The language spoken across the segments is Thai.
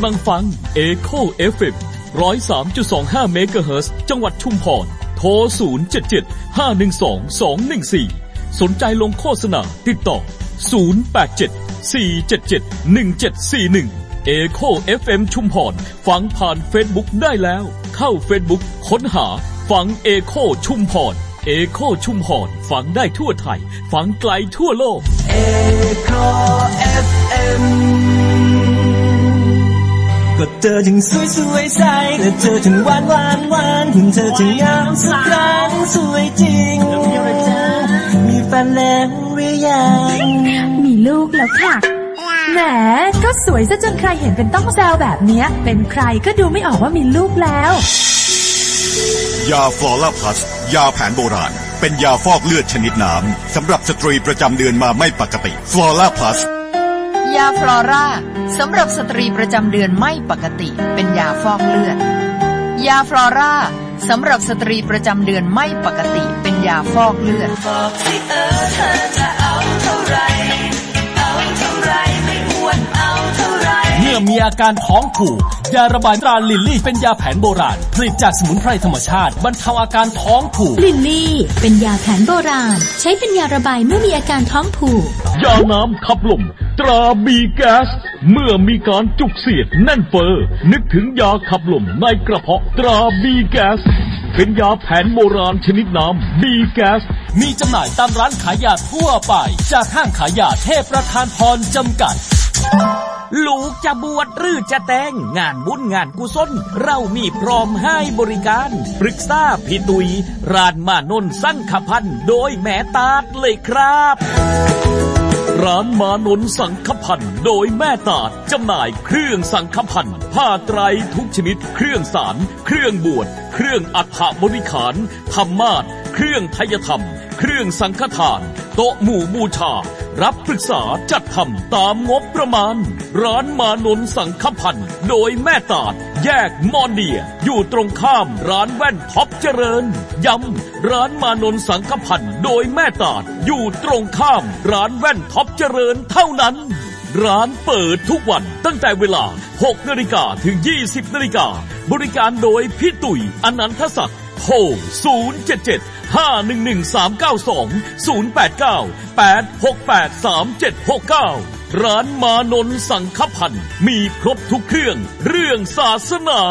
ลังฟัง Echo FM 103.25 เมกะเฮิรตซ์จังหวัดชุมพรโทร 077-512-214 สนใจลงโฆษณาติดต่อ 087-477-1741 Echo FM ชุมพรฟังผ่าน Facebook ได้แล้วเข้า Facebook ค้นหาฟัง Echo ชุมพร Echo ชุมพรฟังได้ทั่วไทยฟังไกลทั่วโลก Echo FMก็เธอถึงสวยใสและเธอถึงหวานถึงเธอถึงงามสักครั้งสวยจริงมีแฟนแล้วหรือยังมีลูกแล้วค่ะแหมก็สวยซะจนใครเห็นเป็นต้องแซวแบบนี้เป็นใครก็ดูไม่ออกว่ามีลูกแล้วยาฟลอร่าพลัสยาแผนโบราณเป็นยาฟอกเลือดชนิดน้ำสำหรับสตรีประจำเดือนมาไม่ปกติฟลอร่าพลัสยาฟลอร่าสำหรับสตรีประจำเดือนไม่ปกติเป็นยาฟอกเลือดยาฟลอร่าสำหรับสตรีประจำเดือนไม่ปกติเป็นยาฟอกเลือดเธอจะเอาเท่าไรไม่อ้วนเอาเท่าไรเมื่อมีอาการท้องผูกยาระบายตราลิลลี่เป็นยาแผนโบราณผลิตจากสมุนไพรธรรมชาติบรรเทาอาการท้องผูกลิลลี่เป็นยาแผนโบราณใช้เป็นยาระบายเมื่อมีอาการท้องผูกยาน้ำขับลมตราบีแก๊สเมื่อมีการจุกเสียดแน่นเฟ้อนึกถึงยาขับลมในกระเพาะตราบีแก๊สเป็นยาแผนโบราณชนิดน้ำบีแก๊สมีจำหน่ายตามร้านขายยาทั่วไปจากห้างขายยาเทพประธานพรจำกัดลูกจะบวชหรือจะแต่งงานบุญงานกุศลเรามีพร้อมให้บริการปรึกษาพี่ตุยร้านมานนสังขพันธ์โดยแม่ตาดเลยครับร้านมานนสังขพันธ์โดยแม่ตาดจำหน่ายเครื่องสังขพันธ์ผ้าไตรทุกชนิดเครื่องสารเครื่องบวชเครื่องอัฐบริขารธรรมาสน์เครื่องไทยธรรมเครื่องสังฆทานโต๊ะหมู่บูชารับปรึกษาจัดทำตามงบประมาณร้านมานนสังขพันธ์โดยแม่ตาดแยกมอนเดียอยู่ตรงข้ามร้านแว่นท็อปเจริญย้ำร้านมานนสังขพันธ์โดยแม่ตาดอยู่ตรงข้ามร้านแว่นท็อปเจริญเท่านั้นร้านเปิดทุกวันตั้งแต่เวลา 6 นาฬิกาถึง 20 นาฬิกาบริการโดยพี่ตุ๋ยอนันทศักดิ์โทร 077-511-392-089-868-3769 ร้านมานนสังขพันธ์มีครบทุกเครื่องเรื่องศาสนา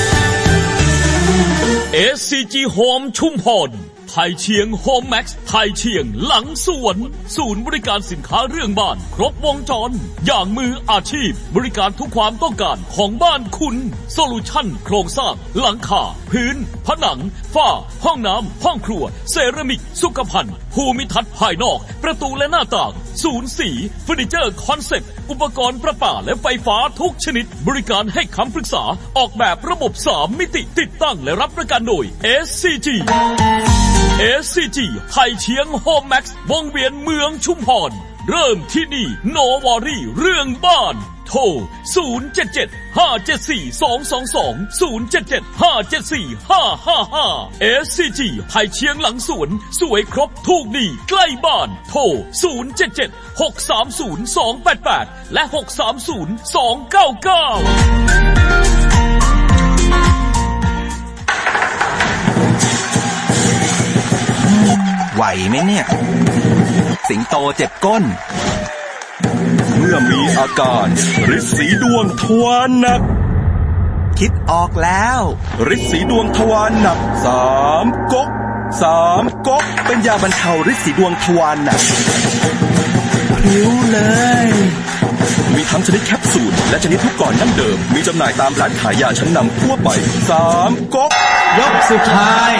SCG Home ชุมพรไทยเชียงโฮมแม็กซ์ไทยเชียงหลังสวนศูนย์บริการสินค้าเรื่องบ้านครบวงจรอย่างมืออาชีพบริการทุกความต้องการของบ้านคุณโซลูชั่นโครงสร้างหลังคาพื้นผนังฝ้าห้องน้ำห้องครัวเซรามิกสุขภัณฑ์ภูมิทัศน์ภายนอกประตูและหน้าต่างศูนย์สีเฟอร์นิเจอร์คอนเซ็ปต์อุปกรณ์ประปาและไฟฟ้าทุกชนิดบริการให้คำปรึกษาออกแบบระบบ3มิติติดตั้งและรับประกันโดย SCG SCG ไทยเชียงโฮมแม็กซ์วงเวียนเมืองชุมพรเริ่มที่นี่โนวอรี่เรื่องบ้านโทร 077-574-2222 077-574-555 SCG ไทยเชียงหลังสวนสวยครบทุกดีใกล้บ้านโทร 077-630-288 และ 630-299 ไหวไหมเนี่ยสิงโตเจ็บก้นเมื่อมีอาการฤทธิ์สีดวงทวารหนักคิดออกแล้วฤทธิ์สีดวงทวารหนัก3 ก๊กเป็นยาบรรเทาฤทธิ์สีดวงทวารหนักผิวเลยมีทั้งชนิดแคปซูลและชนิดลูกกลอนดั้งเดิมมีจำหน่ายตามร้านขายยาชั้นนำทั่วไป3 ก๊กยกสุดท้าย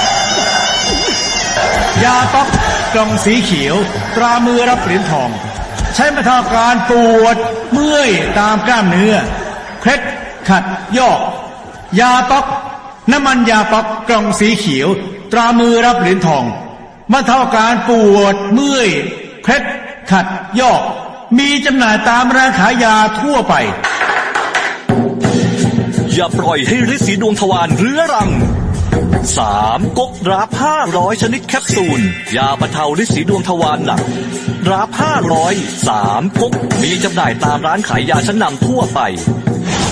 ยาต๊อกกล่องสีเขียวตรามือรับเหรียญทองใช้บรรเทาอาการปวดเมื่อยตามกล้ามเนื้อเคล็ดขัดยอกยาต๊อกน้ำมันยาต๊อกกล่องสีเขียวตรามือรับเหรียญทองบรรเทาอาการปวดเมื่อยเคล็ดขัดยอกมีจำหน่ายตามร้านขายยาทั่วไปอย่าปล่อยให้ฤทธิ์สีดวงทวารเรื้อรัง3 ก๊กดราฟ500ชนิดแคปซูลยาบรรเทาฤทธิ์สีดวงทวารหนักดราฟ500 3 ก๊กมีจำหน่ายตามร้านขายยาชั้นนำทั่วไป